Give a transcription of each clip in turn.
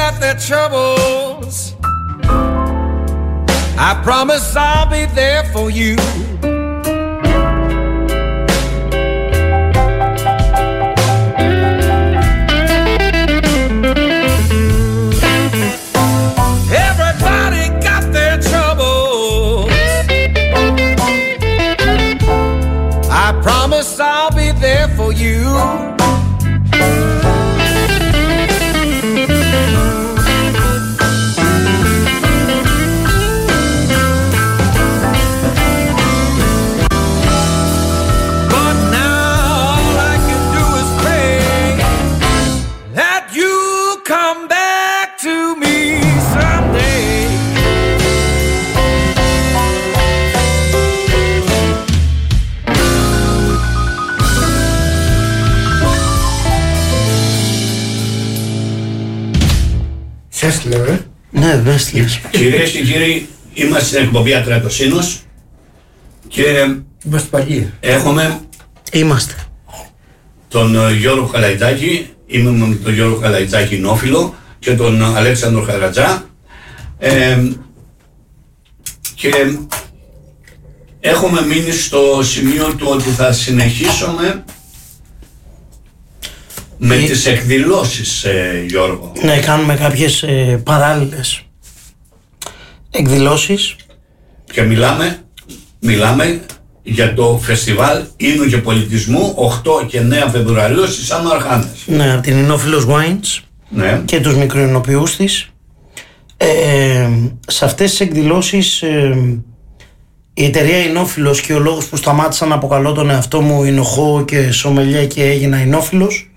got their troubles, I promise I'll be there for you. Everybody got their troubles, I promise I'll be there for you. Ναι, βέστηλες. Κυρίες και κύριοι, είμαστε στην εκπομπή Ατρετοσύνος και είμαστε παλιοί. Είμαστε τον Γιώργο Καλαϊτζάκη, είμαι με τον Γιώργο Καλαϊτζάκη Νόφιλο και τον Αλέξανδρο Χαρατζά και έχουμε μείνει στο σημείο του ότι θα συνεχίσουμε με τις εκδηλώσεις, Γιώργο. Ναι, κάνουμε κάποιες παράλληλες εκδηλώσεις. Και μιλάμε για το φεστιβάλ Ίνου και Πολιτισμού 8 και 9 Φεβρουαρίου στις Άνω Αρχάνες. Ναι, από την Ινόφιλος Wines, ναι, και τους μικροεινοποιούς της. Σε αυτές τις εκδηλώσεις η εταιρεία Ινόφιλος, και ο λόγος που σταμάτησα να αποκαλώ τον εαυτό μου Ινοχώ και Σομελιέ και έγινα Ινόφιλος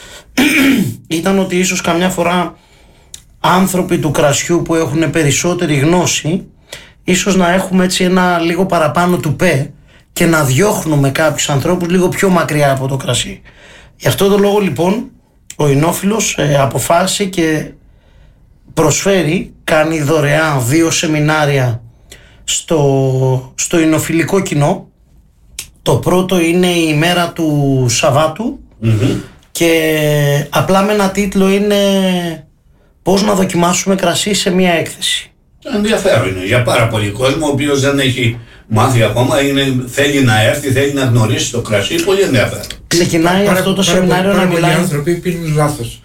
ήταν ότι ίσως καμιά φορά άνθρωποι του κρασιού που έχουν περισσότερη γνώση, ίσως να έχουμε έτσι ένα λίγο παραπάνω του και να διώχνουμε κάποιους ανθρώπους λίγο πιο μακριά από το κρασί. Γι' αυτό το λόγο λοιπόν ο Ινόφιλος αποφάσισε και προσφέρει, κάνει δωρεάν 2 σεμινάρια στο ινοφιλικό κοινό. Το πρώτο είναι η ημέρα του Σαββάτου, και απλά με ένα τίτλο είναι πώς να δοκιμάσουμε κρασί σε μια έκθεση. Ενδιαφέρον είναι για πάρα πολύ κόσμο ο οποίος δεν έχει μάθει ακόμα, θέλει να έρθει, θέλει να γνωρίσει το κρασί, πολύ ενδιαφέρον. Ξεκινάει αυτό το σεμινάριο να μιλάει. Οι άνθρωποι πίνουν λάθος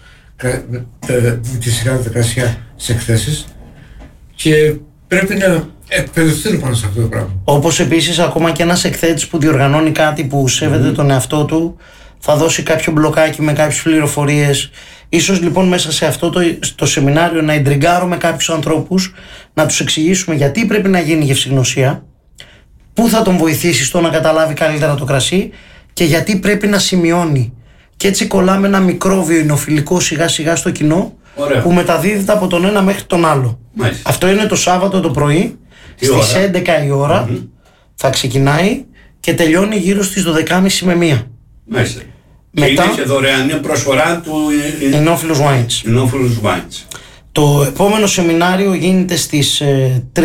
με τη σειρά τα κρασιά σε εκθέσεις και πρέπει να εκπαιδευτούν πάνω σε αυτό το πράγμα. Όπως επίσης ακόμα και ένας εκθέτης που διοργανώνει κάτι που σέβεται τον εαυτό του θα δώσει κάποιο μπλοκάκι με κάποιες πληροφορίες. Ίσως λοιπόν μέσα σε αυτό το σεμινάριο να εντριγκάρουμε κάποιους ανθρώπους, να τους εξηγήσουμε γιατί πρέπει να γίνει γευσηγνωσία, πού θα τον βοηθήσει στο να καταλάβει καλύτερα το κρασί και γιατί πρέπει να σημειώνει. Και έτσι κολλάμε ένα μικρόβιο ινοφιλικό σιγά σιγά στο κοινό. Ωραία. Που μεταδίδεται από τον ένα μέχρι τον άλλο. Μάλιστα. Αυτό είναι το Σάββατο το πρωί στις 11 η ώρα θα ξεκινάει και τελειώνει γύρω στις 12.30 με 1. Μάλιστα. Μετά, και είναι και δωρεάν, είναι προσφορά του Ινόφιλος Wines. Το επόμενο σεμινάριο γίνεται στις 3.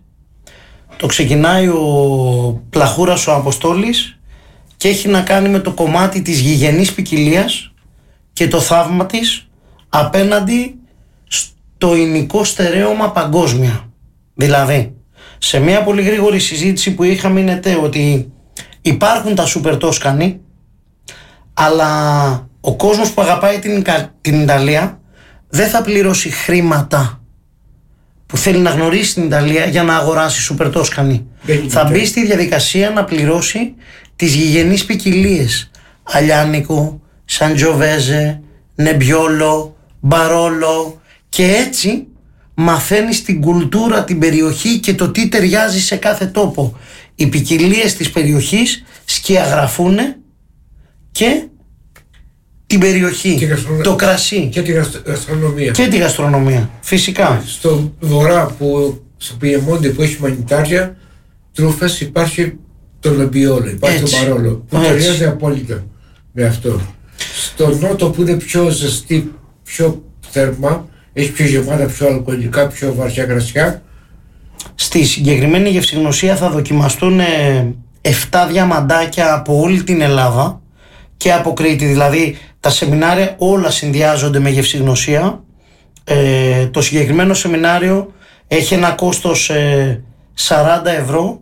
Το ξεκινάει ο Πλαχούρας ο Αποστόλης και έχει να κάνει με το κομμάτι της γηγενής ποικιλίας και το θαύμα της απέναντι στο ηνικό στερέωμα παγκόσμια. Δηλαδή, σε μια πολύ γρήγορη συζήτηση που είχαμε είναι ότι υπάρχουν τα σούπερ τόσκανη, αλλά ο κόσμος που αγαπάει την Ιταλία δεν θα πληρώσει χρήματα που θέλει να γνωρίσει την Ιταλία για να αγοράσει σούπερ τόσκανη. Θα μπει στη διαδικασία να πληρώσει τις γηγενείς ποικιλίες. Αλιάνικο, Σαντζοβέζε, Νεμπιόλο, Μπαρόλο, και έτσι μαθαίνεις την κουλτούρα, την περιοχή και το τι ταιριάζει σε κάθε τόπο. Οι ποικιλίες της περιοχής σκιαγραφούν και την περιοχή, το κρασί και τη γαστρονομία. Και τη γαστρονομία, φυσικά. Στο βορρά, στο Πιεμόντε που έχει μανιτάρια, τρούφες, υπάρχει το Νεμπιόλο, υπάρχει το Μπαρόλο, που ταιριάζει απόλυτα με αυτό. Στο νότο που είναι πιο ζεστή, πιο θερμά, έχει πιο γεμάτα, πιο αλκοολικά, πιο βαθιά κρασιά. Στη συγκεκριμένη γευσηγνωσία θα δοκιμαστούν 7 διαμαντάκια από όλη την Ελλάδα και από Κρήτη. Δηλαδή τα σεμινάρια όλα συνδυάζονται με γευσηγνωσία. Το συγκεκριμένο σεμινάριο έχει ένα κόστος 40 ευρώ.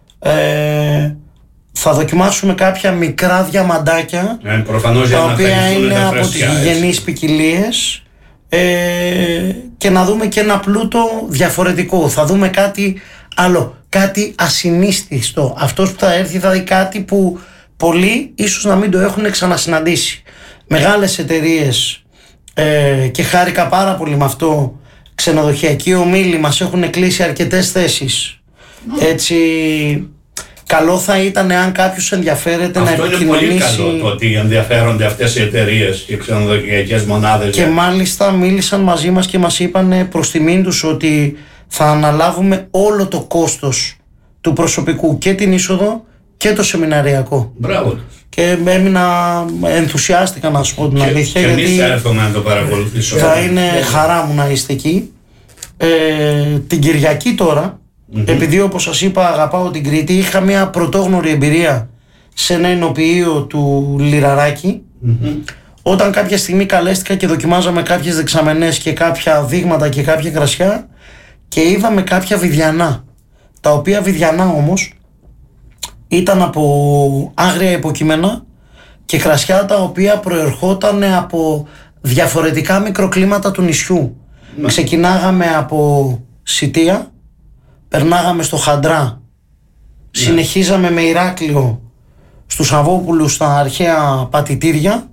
Θα δοκιμάσουμε κάποια μικρά διαμαντάκια, τα οποία είναι από τις γηγενείς ποικιλίες, και να δούμε και ένα πλούτο διαφορετικό. Θα δούμε κάτι άλλο, κάτι ασυνίστιστο. Αυτός που θα έρθει θα δει κάτι που πολλοί ίσως να μην το έχουν ξανασυναντήσει. Μεγάλες εταιρείες, και χάρηκα πάρα πολύ με αυτό, ξενοδοχειακοί ομίλοι μας έχουν κλείσει αρκετές θέσεις. Έτσι, καλό θα ήταν αν κάποιος ενδιαφέρεται να επικοινωνήσει. Αυτό είναι πολύ καλό, το ότι ενδιαφέρονται αυτές οι εταιρείες, οι ξενοδοχειακές μονάδες. Και μάλιστα μίλησαν μαζί μας και μας είπαν προς τιμήν τους ότι θα αναλάβουμε όλο το κόστος του προσωπικού, και την είσοδο και το σεμιναριακό. Μπράβο τους. Και ενθουσιάστηκα, να σου πω την αλήθεια. Και εμείς έρθουμε να το παρακολουθήσουμε. Θα είναι χαρά μου να είστε εκεί. Την Κυριακή τώρα, επειδή όπως σας είπα αγαπάω την Κρήτη, είχα μια πρωτόγνωρη εμπειρία σε ένα εινοποιείο του Λιραράκη, όταν κάποια στιγμή καλέστηκα και δοκιμάζαμε κάποιες δεξαμενές και κάποια δείγματα και κάποια κρασιά, και είδαμε κάποια βιδιανά, τα οποία βιδιανά όμως ήταν από άγρια υποκείμενα και κρασιά τα οποία προερχόταν από διαφορετικά μικροκλίματα του νησιού. Ξεκινάγαμε από Σιτία, περνάγαμε στο Χαντρά, συνεχίζαμε με Ηράκλειο, στους Αβόπουλους, στα αρχαία πατητήρια,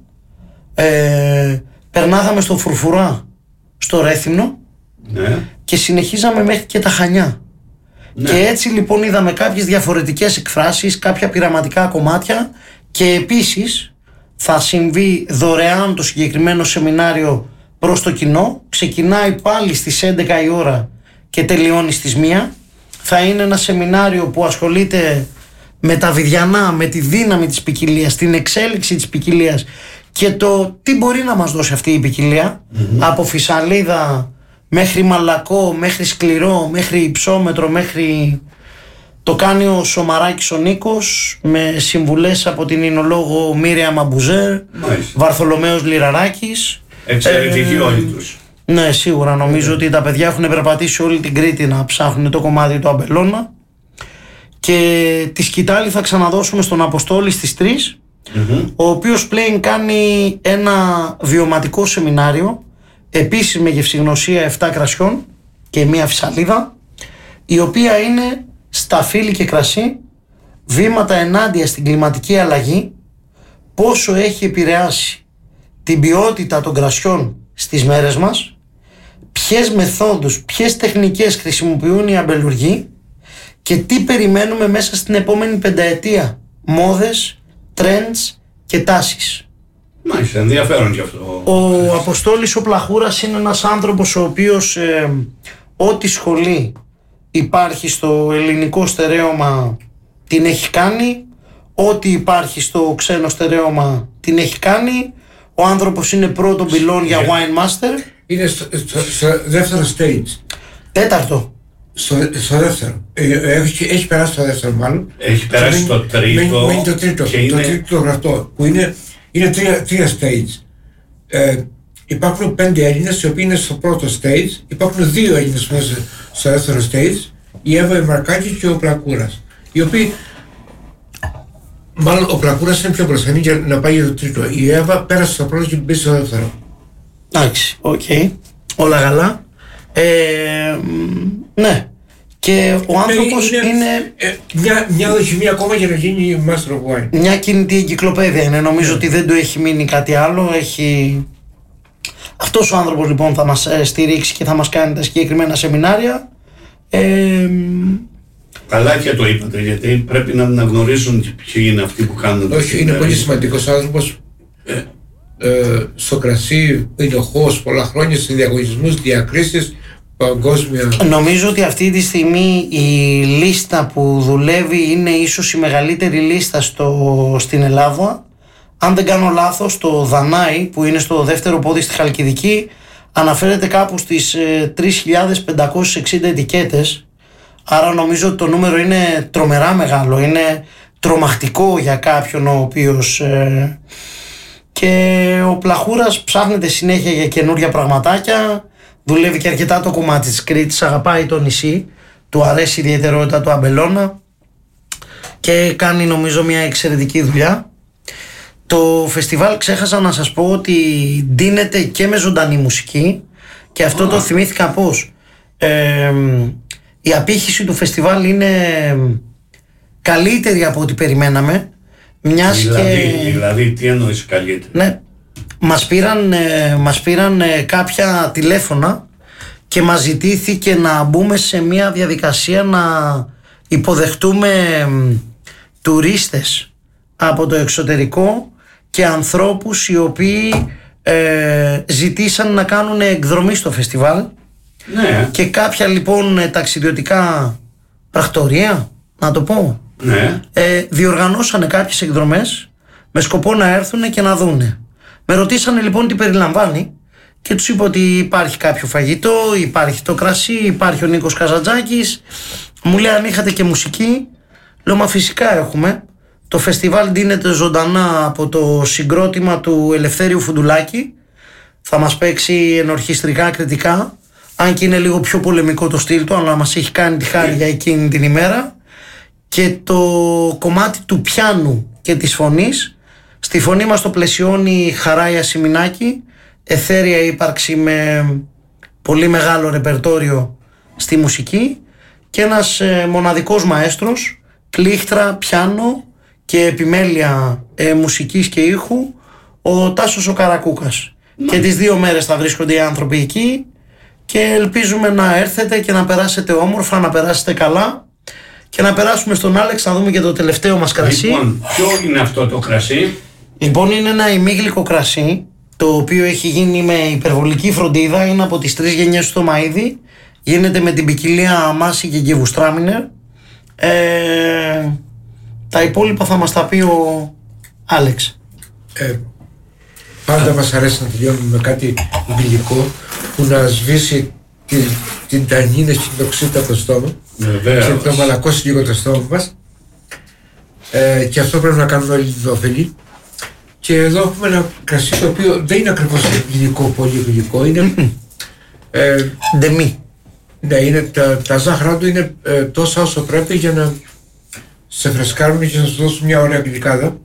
περνάγαμε στο Φουρφουρά, στο Ρέθυμνο, και συνεχίζαμε μέχρι και τα Χανιά. Και έτσι λοιπόν είδαμε κάποιες διαφορετικές εκφράσεις, κάποια πειραματικά κομμάτια, και επίσης θα συμβεί δωρεάν το συγκεκριμένο σεμινάριο προς το κοινό. Ξεκινάει πάλι στις 11 η ώρα και τελειώνει στις 1. Θα είναι ένα σεμινάριο που ασχολείται με τα βιδιανά, με τη δύναμη της ποικιλίας, την εξέλιξη της ποικιλίας και το τι μπορεί να μας δώσει αυτή η ποικιλία, από φυσαλίδα μέχρι μαλακό, μέχρι σκληρό, μέχρι υψόμετρο, μέχρι... Το κάνει ο Σομαράκης ο Νίκος, με συμβουλές από την εινολόγο Μίρια Μαμπουζέρ, Βαρθολομέος Λιραράκης. Εξαιρετικοί όλοι τους. Ναι, σίγουρα νομίζω ότι τα παιδιά έχουν περπατήσει όλη την Κρήτη να ψάχνουν το κομμάτι του αμπελώνα. Και τη σκητάλη θα ξαναδώσουμε στον Αποστόλη στις 3, ο οποίος πλέον κάνει ένα βιωματικό σεμινάριο, επίσης με γευσηγνωσία 7 κρασιών και μία φυσαλίδα, η οποία είναι σταφύλι και κρασί, βήματα ενάντια στην κλιματική αλλαγή, πόσο έχει επηρεάσει την ποιότητα των κρασιών στις μέρες μας, ποιες μεθόδους, ποιες τεχνικές χρησιμοποιούν οι αμπελουργοί και τι περιμένουμε μέσα στην επόμενη πενταετία, μόδες, trends και τάσεις. Μάλιστα, ενδιαφέρον και αυτό. Ο Αποστόλης ο Πλαχούρας είναι ένας άνθρωπος ο οποίος ό,τι σχολή υπάρχει στο ελληνικό στερέωμα την έχει κάνει, ό,τι υπάρχει στο ξένο στερέωμα την έχει κάνει. Ο άνθρωπος είναι πρώτο πυλόν για Wine Master. Είναι στο δεύτερο stage. Τέταρτο. Στο δεύτερο. Έχει περάσει το δεύτερο μάλλον. Έχει περάσει το τρίτο. Μένει το τρίτο. Το τρίτο γραφτό. Που είναι τρία stage. Υπάρχουν 5 Έλληνες οι οποίοι είναι στο πρώτο stage. Υπάρχουν 2 Έλληνες μέσα στο δεύτερο stage. Η Εύα η Μαρκάκη και ο Πλακούρας. Οι οποίοι... Μάλλον ο Πλακούρας είναι πιο μπροστά για να πάει για το τρίτο. Η Εύα πέρασε στο πρώτο και μπήκε στο δεύτερο. Εντάξει, οκ. Όλα καλά. Ναι. Και ο άνθρωπος είναι μια δοκιμή ακόμα για να γίνει Master of Wine. Μια κινητή εγκυκλοπαίδεια είναι. Νομίζω ότι δεν του έχει μείνει κάτι άλλο. Αυτός ο άνθρωπος λοιπόν θα μας στηρίξει και θα μας κάνει τα συγκεκριμένα σεμινάρια. Καλά και το είπατε, γιατί πρέπει να γνωρίζουν ποιοι είναι αυτοί που κάνουν. Όχι, είναι πολύ σημαντικός άνθρωπος. Στο κρασί είναι ο χώος πολλά χρόνια, σε διαγωνισμούς, διακρίσεις, παγκόσμια. Νομίζω ότι αυτή τη στιγμή η λίστα που δουλεύει είναι ίσως η μεγαλύτερη λίστα στην Ελλάδα. Αν δεν κάνω λάθος, το Δανάη που είναι στο δεύτερο πόδι στη Χαλκιδική αναφέρεται κάπου στις 3.560 ετικέτες. Άρα νομίζω ότι το νούμερο είναι τρομερά μεγάλο, είναι τρομακτικό για κάποιον ο οποίος... Και ο Πλαχούρας ψάχνεται συνέχεια για καινούργια πραγματάκια. δουλεύει και αρκετά το κομμάτι της Κρήτης, αγαπάει το νησί, του αρέσει η ιδιαιτερότητα του Αμπελώνα και κάνει νομίζω μια εξαιρετική δουλειά. Το φεστιβάλ, ξέχασα να σας πω ότι ντύνεται και με ζωντανή μουσική και αυτό το θυμήθηκα πώς. Η απήχηση του φεστιβάλ είναι καλύτερη από ό,τι περιμέναμε. Δηλαδή τι εννοείς καλύτερη? Ναι, μας πήραν κάποια τηλέφωνα και μας ζητήθηκε να μπούμε σε μια διαδικασία να υποδεχτούμε τουρίστες από το εξωτερικό και ανθρώπους οι οποίοι ζητήσαν να κάνουν εκδρομή στο φεστιβάλ. Ναι. Και κάποια λοιπόν ταξιδιωτικά πρακτορία, να το πω, Ναι. Διοργανώσανε κάποιες εκδρομές με σκοπό να έρθουν και να δούνε. Με ρωτήσανε λοιπόν τι περιλαμβάνει και τους είπα ότι υπάρχει κάποιο φαγητό, υπάρχει το κρασί, υπάρχει ο Νίκος Καζαντζάκης. Μου λέει αν είχατε και μουσική. Λέω μα φυσικά έχουμε. Το φεστιβάλ ντύνεται ζωντανά από το συγκρότημα του Ελευθέριου Φουντουλάκη. Θα μας παίξει ενορχιστρικά κριτικά, αν και είναι λίγο πιο πολεμικό το στυλ του, αλλά μας έχει κάνει τη χάρη για εκείνη την ημέρα. Και το κομμάτι του πιάνου και της φωνής, στη φωνή μας το πλαισιώνει Χαράια Σιμινάκη, εθέρια ύπαρξη με πολύ μεγάλο ρεπερτόριο στη μουσική και ένας μοναδικός μαέστρος, πλήχτρα, πιάνο και επιμέλεια μουσικής και ήχου, ο Τάσος ο Καρακούκας. Και τις 2 μέρες θα βρίσκονται οι άνθρωποι εκεί και ελπίζουμε να έρθετε και να περάσετε όμορφα, να περάσετε καλά και να περάσουμε στον Άλεξ να δούμε και το τελευταίο μας κρασί. Λοιπόν, ποιο είναι αυτό το κρασί? Λοιπόν, είναι ένα ημίγλυκο κρασί, το οποίο έχει γίνει με υπερβολική φροντίδα, είναι από τις 3 γενιές του Μαΐδη, γίνεται με την ποικιλία Αμάση και Γκεβουστράμινερ. Τα υπόλοιπα θα μας τα πει ο Άλεξ. Πάντα μας αρέσει να τελειώνουμε με κάτι γλυκό που να σβήσει την τανίνη και την τοξίτα από το στόμα. Βεβαίως. Και να μαλακώσει λίγο το στόμα μας. Και αυτό πρέπει να κάνουμε όλοι lidόφιλοι. Και εδώ έχουμε ένα κρασί το οποίο δεν είναι ακριβώς γλυκό, πολύ γλυκό. Είναι Ντεμί. Ναι, είναι, τα ζάχαρά του είναι τόσα όσο πρέπει για να σε φρεσκάρουν και να σου δώσουν μια ωραία γλυκάδα.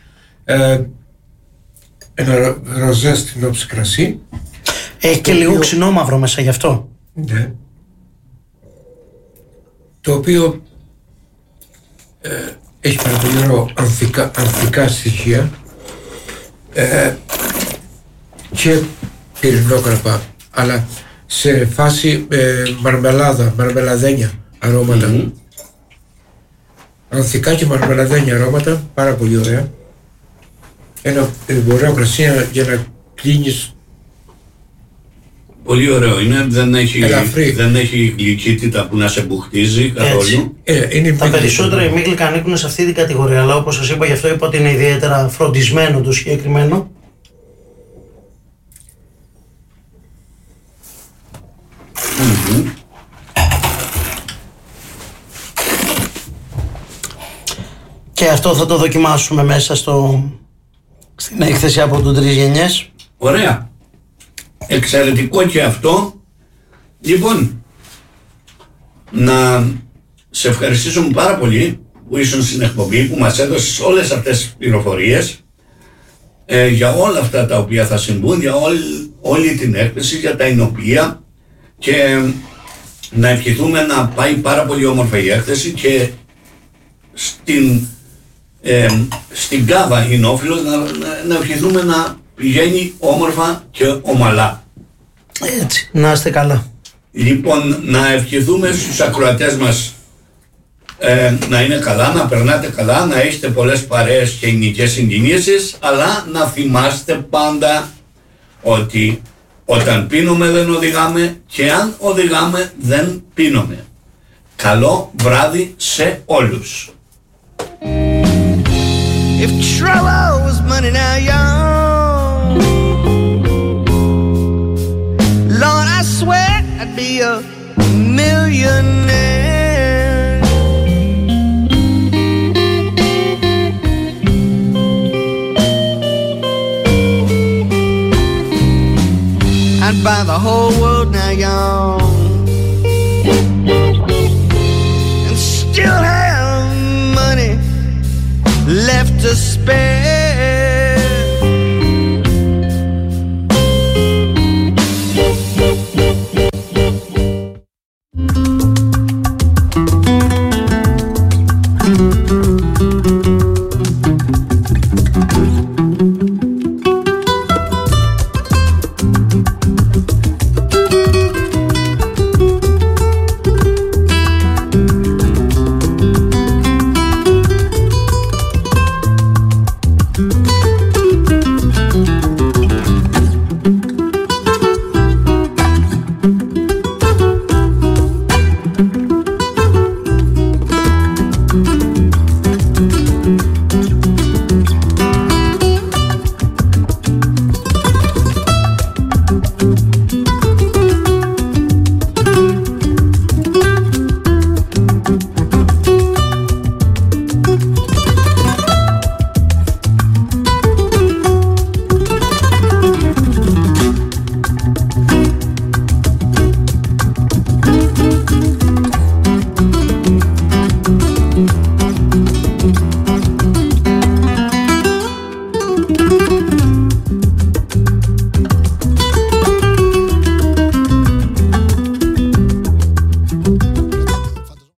Ένα ροζέ στην όψη κρασί. Έχει και λίγο ξινόμαυρο μέσα γι' αυτό. Ναι. Το οποίο έχει πάρα πολύ ωραία ανθικά στοιχεία και πυρηνόκραπα, αλλά σε φάση μαρμελαδένια αρώματα. Ανθικά και μαρμελαδένια αρώματα, πάρα πολύ ωραία. Ένα ωραίο κρασί για να κλείνεις. Πολύ ωραίο είναι, δεν έχει γλυκύτητα που να σε μπουχτίζει καθόλου. Τα περισσότερα ημίγλυκα ανήκουν σε αυτή την κατηγορία, αλλά όπως σας είπα, γι' αυτό είπα ότι είναι ιδιαίτερα φροντισμένο το συγκεκριμένο. Και αυτό θα το δοκιμάσουμε μέσα στην έκθεση από το 3 γενιές. Ωραία. Εξαιρετικό και αυτό. Λοιπόν, να σε ευχαριστήσουμε πάρα πολύ που ήσουν στην εκπομπή, που μας έδωσες όλες αυτές τις πληροφορίες για όλα αυτά τα οποία θα συμβούν, για όλη την έκθεση, για τα εινοποιεία, και να ευχηθούμε να πάει πάρα πολύ όμορφα η έκθεση και στην Κάβα Ινόφυλλος να ευχηθούμε να πηγαίνει όμορφα και ομαλά. Έτσι, να είστε καλά. Λοιπόν, να ευχηθούμε στους ακροατές μας να είναι καλά, να περνάτε καλά, να έχετε πολλές παρέες και εινικές συγκινήσεις, αλλά να θυμάστε πάντα ότι όταν πίνουμε δεν οδηγάμε και αν οδηγάμε δεν πίνουμε. Καλό βράδυ σε όλους. If trouble was money now, young Lord, I swear I'd be a millionaire. I'd by the whole world now, y'all, and still have money left to spare.